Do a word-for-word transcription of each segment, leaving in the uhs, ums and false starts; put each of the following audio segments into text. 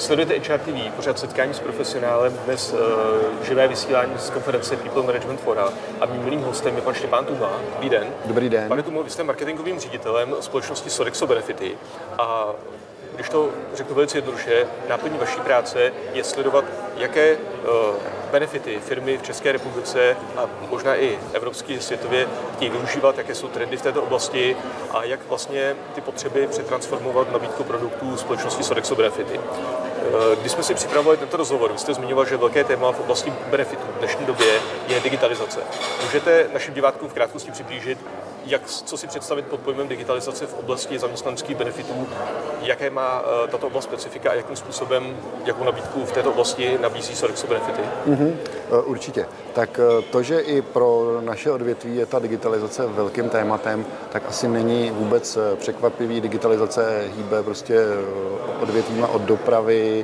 Sledujete H R T V, pořád setkání s profesionálem, dnes uh, živé vysílání z konference People Management Fora a mým milým hostem je pan Štěpán Tuma. Dobrý den. Dobrý den. Pane Tumo, vy jste marketingovým ředitelem společnosti Sodexo Benefity a když to řeknu velice jednoduše, náplní vaší práce je sledovat, jaké uh, benefity firmy v České republice a možná i evropský světově chtějí využívat, jaké jsou trendy v této oblasti a jak vlastně ty potřeby přetransformovat nabídku produktů společnosti Sodexo Benefity. Když jsme si připravovali tento rozhovor, vy jste zmiňoval, že velké téma v oblasti benefitů v dnešní době je digitalizace. Můžete našim divákům v krátkosti přiblížit, jak, co si představit pod pojmem digitalizace v oblasti zaměstnaneckých benefitů, jaké má tato oblast specifika a jakým způsobem, jakou nabídku v této oblasti nabízí Sodexo Benefity? Mm-hmm, určitě. Tak to, že i pro naše odvětví je ta digitalizace velkým tématem, tak asi není vůbec překvapivý. Digitalizace hýbe prostě odvětvíma od dopravy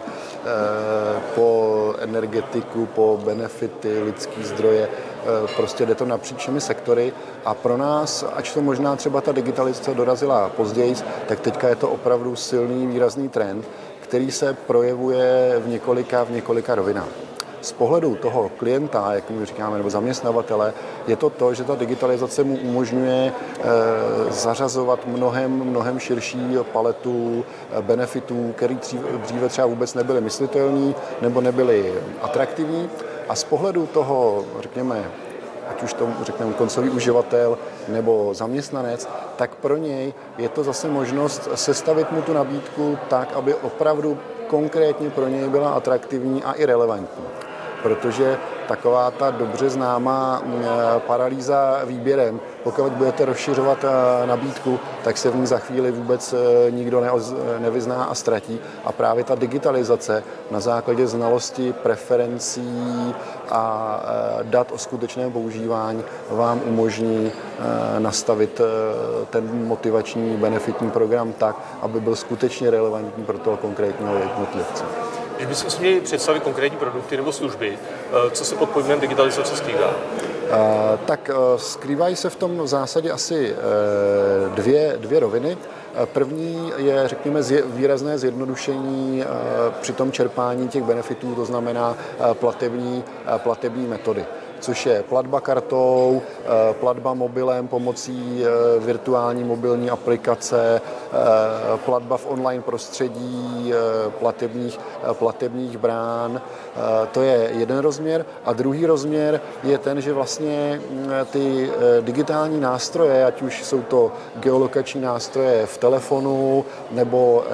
po energetiku, po benefity, lidský zdroje. Prostě jde to napříč všemi sektory a pro nás, ač to možná třeba ta digitalizace dorazila později, tak teďka je to opravdu silný, výrazný trend, který se projevuje v několika, v několika rovinách. Z pohledu toho klienta, jak my říkáme, nebo zaměstnavatele, je to to, že ta digitalizace mu umožňuje e, zařazovat mnohem, mnohem širší paletu benefitů, které dříve třeba vůbec nebyly myslitelné nebo nebyly atraktivní. A z pohledu toho, řekněme, ať už to řekneme koncový uživatel nebo zaměstnanec, tak pro něj je to zase možnost sestavit mu tu nabídku tak, aby opravdu konkrétně pro něj byla atraktivní a i relevantní. Protože taková ta dobře známá paralýza výběrem, pokud budete rozšiřovat nabídku, tak se v ní za chvíli vůbec nikdo nevyzná a ztratí. A právě ta digitalizace na základě znalosti, preferencí a dat o skutečném používání vám umožní nastavit ten motivační benefitní program tak, aby byl skutečně relevantní pro toho konkrétního jednotlivce. Když bychom si měli představit konkrétní produkty nebo služby, co se pod pojmem digitalizace skrývá? Tak skrývají se v tom v zásadě asi dvě, dvě roviny. První je, řekněme, výrazné zjednodušení při tom čerpání těch benefitů, to znamená platební, platební metody, což je platba kartou, platba mobilem pomocí virtuální mobilní aplikace, platba v online prostředí platebních, platebních brán. To je jeden rozměr. A druhý rozměr je ten, že vlastně ty digitální nástroje, ať už jsou to geolokační nástroje v telefonu nebo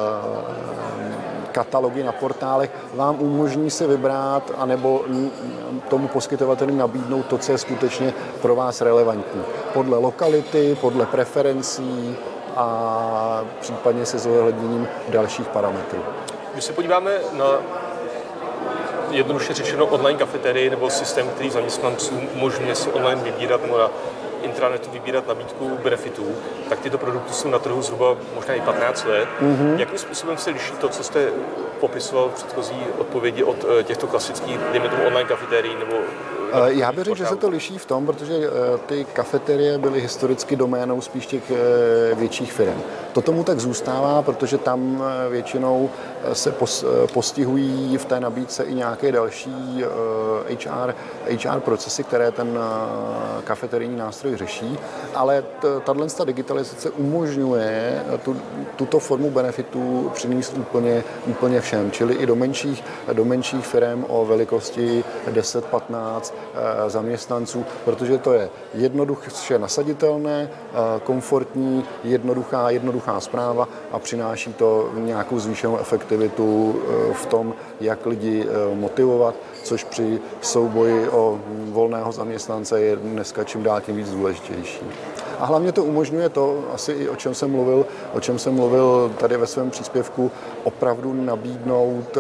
katalogy na portálech, vám umožní si vybrat anebo tomu poskytovateli nabídnout to, co je skutečně pro vás relevantní. Podle lokality, podle preferencí a případně se zohledněním dalších parametrů. Když se podíváme na jednoduše řečeno online kafeterii nebo systém, který zaměstnancům umožňuje si online vybírat nebo na intranetu vybírat nabídku benefitů, tak tyto produkty jsou na trhu zhruba možná i patnáct let. Mm-hmm. Jakým způsobem se liší to, co jste popisoval v předchozí odpovědi od těchto klasických, dejme tomu online kafetérií nebo Já bych řekl, že se to liší v tom, protože ty kafeterie byly historicky doménou spíš těch větších firm. To tomu tak zůstává, protože tam většinou se postihují v té nabídce i nějaké další H R, H R procesy, které ten kafeterijní nástroj řeší, ale tato digitalizace umožňuje tu, tuto formu benefitů přinést úplně, úplně všem, čili i do menších, do menších firm o velikosti deset patnáct zaměstnanců, protože to je jednoduše nasaditelné, komfortní, jednoduchá, jednoduchá správa a přináší to nějakou zvýšenou efektivitu v tom, jak lidi motivovat, což při souboji o volného zaměstnance je dneska čím dál tím víc důležitější. A hlavně to umožňuje to, asi i o čem jsem mluvil, o čem jsem mluvil tady ve svém příspěvku, opravdu nabídnout,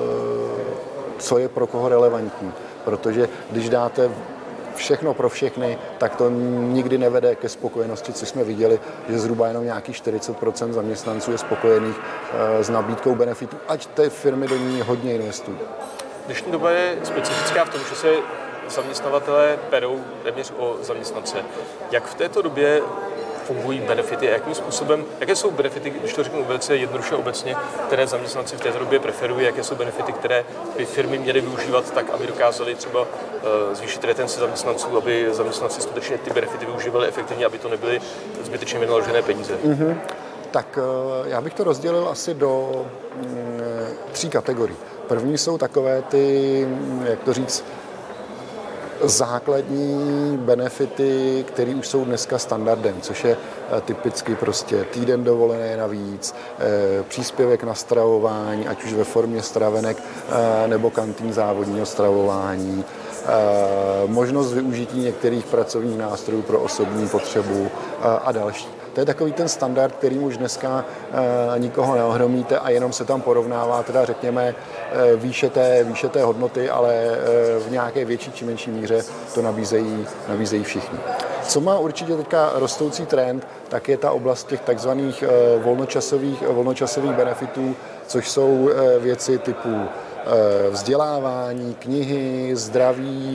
co je pro koho relevantní. Protože když dáte všechno pro všechny, tak to nikdy nevede ke spokojenosti, co jsme viděli, že zhruba jenom nějakých čtyřicet procent zaměstnanců je spokojených s nabídkou benefitů, ať ty firmy do ní hodně investují. Dnešní doba je specifická v tom, že se zaměstnavatelé perou téměř o zaměstnance. Jak v této době fungují benefity a jakým způsobem, jaké jsou benefity, když to řeknu velice jednoduše obecně, které zaměstnanci v této době preferují, jaké jsou benefity, které by firmy měly využívat tak, aby dokázali třeba zvýšit retenci zaměstnanců, aby zaměstnanci skutečně ty benefity využívali efektivně, aby to nebyly zbytečně vynaložené peníze. Mm-hmm. Tak já bych to rozdělil asi do tří kategorií. První jsou takové ty, jak to říct, základní benefity, které už jsou dneska standardem, což je typicky prostě týden dovolené navíc, příspěvek na stravování, ať už ve formě stravenek nebo kantýn závodního stravování, možnost využití některých pracovních nástrojů pro osobní potřebu a další. To je takový ten standard, který už dneska e, nikoho neohromíte a jenom se tam porovnává, teda řekněme, e, výše, té, výše té hodnoty, ale e, v nějaké větší či menší míře to nabízejí, nabízejí všichni. Co má určitě teďka rostoucí trend, tak je ta oblast těch takzvaných e, volnočasových, volnočasových benefitů, což jsou e, věci typu e, vzdělávání, knihy, zdraví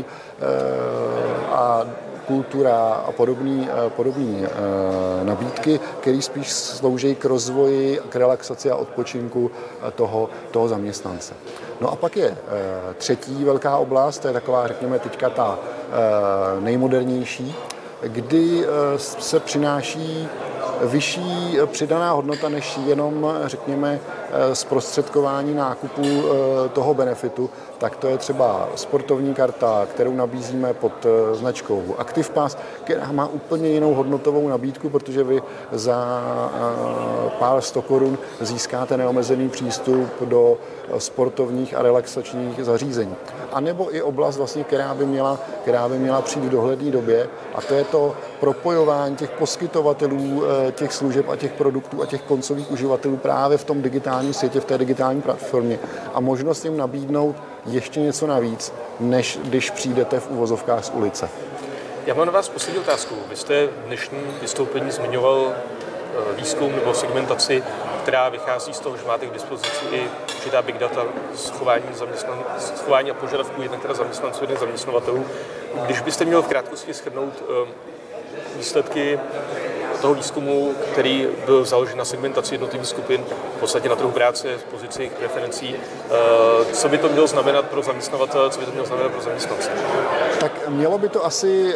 e, a kultura a podobné podobný, e, nabídky, které spíš slouží k rozvoji, k relaxaci a odpočinku toho, toho zaměstnance. No a pak je e, třetí velká oblast, to je taková, řekněme, teďka ta e, nejmodernější, kdy e, se přináší vyšší přidaná hodnota než jenom, řekněme, zprostředkování nákupu toho benefitu, tak to je třeba sportovní karta, kterou nabízíme pod značkou ActivePass, která má úplně jinou hodnotovou nabídku, protože vy za pár sto korun získáte neomezený přístup do sportovních a relaxačních zařízení. A nebo i oblast, vlastně, která by měla, která by měla přijít v dohledné době, a to je to propojování těch poskytovatelů těch služeb a těch produktů a těch koncových uživatelů právě v tom digitálním světě, v té digitální platformě a možnost jim nabídnout ještě něco navíc, než když přijdete v uvozovkách z ulice. Já mám na vás poslední otázku. Vy jste v dnešním vystoupení zmiňoval výzkum nebo segmentaci, která vychází z toho, že máte k dispozici i určitá big data schování, schování a požadavků jednak teda zaměstnanců, jednak zaměstnavatelů. Když byste měl v krátkosti shrnout výsledky toho výzkumu, který byl založen na segmentaci jednotlivých skupin, v podstatě na trhu práce, z pozici jejich preferencí, co by to mělo znamenat pro zaměstnavatele, co by to mělo znamenat pro zaměstnance? Tak mělo by to asi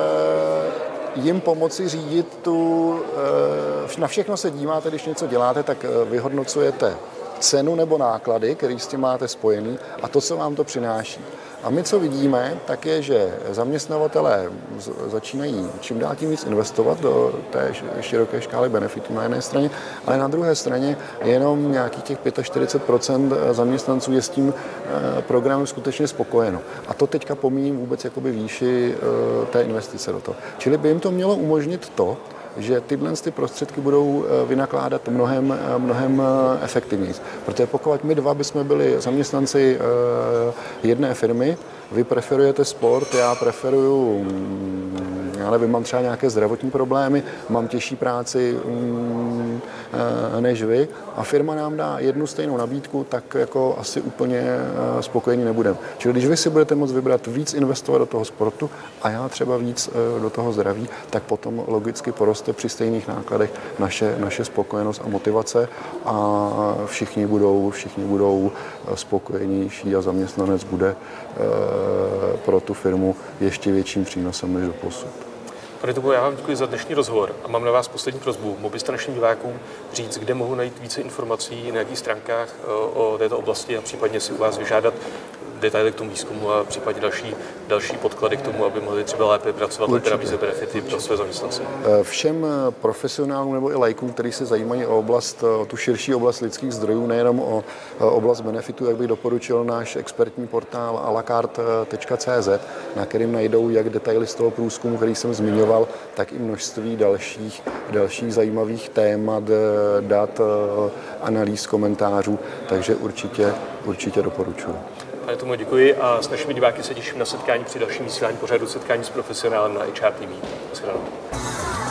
jim pomoci řídit tu, na všechno se díváte, když něco děláte, tak vyhodnocujete cenu nebo náklady, které s tím máte spojený a to, co vám to přináší. A my, co vidíme, tak je, že zaměstnavatelé začínají čím dál tím víc investovat do té široké škály benefitů na jedné straně, ale na druhé straně jenom nějakých těch čtyřicet pět procent zaměstnanců je s tím programem skutečně spokojeno. A to teďka pomíním vůbec jakoby výši té investice do toho. Čili by jim to mělo umožnit to, že tyhle ty prostředky budou vynakládat mnohem, mnohem efektivněji. Protože pokud my dva bychom byli zaměstnanci jedné firmy, vy preferujete sport, já preferuju, já nevím, mám třeba nějaké zdravotní problémy, mám těžší práci než vy a firma nám dá jednu stejnou nabídku, tak jako asi úplně spokojený nebudeme. Čili když vy si budete moct vybrat víc investovat do toho sportu a já třeba víc do toho zdraví, tak potom logicky poroste při stejných nákladech naše, naše spokojenost a motivace a všichni budou, všichni budou spokojenější a zaměstnanec bude pro tu firmu ještě větším přínosem než doposud. Pane Tubo, já vám děkuji za dnešní rozhovor a mám na vás poslední prosbu. Mohl byste našim divákům říct, kde mohou najít více informací, na jakých stránkách o této oblasti a případně si u vás vyžádat detaily k tomu výzkumu a případně další, další podklady k tomu, aby mohli třeba lépe pracovat, lépe nabízet benefity pro své zaměstnance. Všem profesionálům nebo i laikům, kteří se zajímají o oblast, o tu širší oblast lidských zdrojů, nejenom o oblast benefitů, jak bych doporučil náš expertní portál a la carte tečka cé zet, na kterým najdou jak detaily z toho průzkumu, který jsem zmiňoval, tak i množství dalších, dalších zajímavých témat, dat, analýz, komentářů, takže určitě, určitě doporučuji. Pane Tumo, děkuji a s našimi diváky se těším na setkání při dalším vysílání pořadu Setkání s profesionálem na há er té vé. Naschledanou.